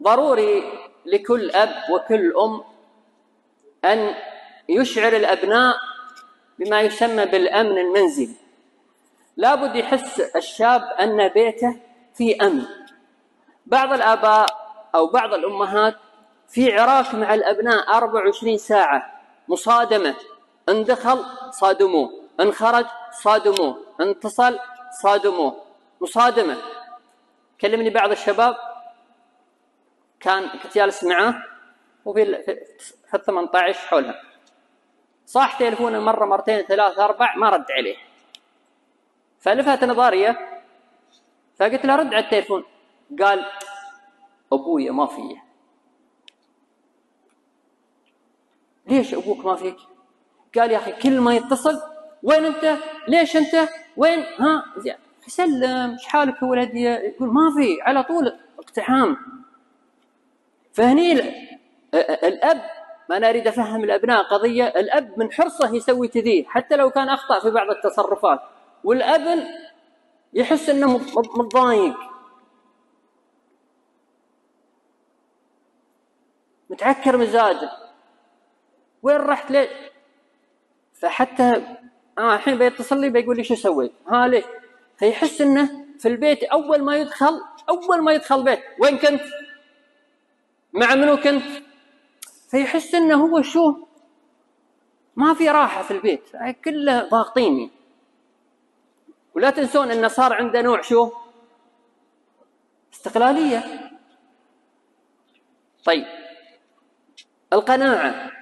ضروري لكل أب وكل أم أن يشعر الأبناء بما يسمى بالأمن المنزلي. لابد يحس الشاب أن بيته في أمن. بعض الآباء أو بعض الأمهات في عراك مع الأبناء 24 ساعة، مصادمة، إن دخل صادموه، إن خرج صادموه، إن اتصل صادموه، مصادمة. كلمني بعض الشباب كنت جالس معاه في 18 حولها، صاح تليفونه مرة مرتين ثلاثة أربع ما رد عليه، فلفت نظريه فقلت له رد على التليفون. قال أبويا ما فيه. ليش أبوك ما فيك؟ قال يا أخي كل ما يتصل وين أنت؟ ليش أنت؟ وين؟ ها سلم إيش حالك يا ولدي؟ يقول ما في، على طول اقتحام. فهني الأب، ما أنا أريد أفهم الأبناء قضية، الأب من حرصه يسوي كذي حتى لو كان أخطأ في بعض التصرفات، والأبن يحس أنه متضايق متعكر مزاجه، وين رحت ليه؟ فحتى الحين بيتصل لي بيقول لي شو سويت؟ ليه؟ فيحس انه في البيت اول ما يدخل بيت وين كنت؟ مع منو كنت؟ فيحس انه هو شو ما في راحه في البيت، كله ضاغطيني. ولا تنسون انه صار عنده نوع شو استقلاليه. طيب القناعه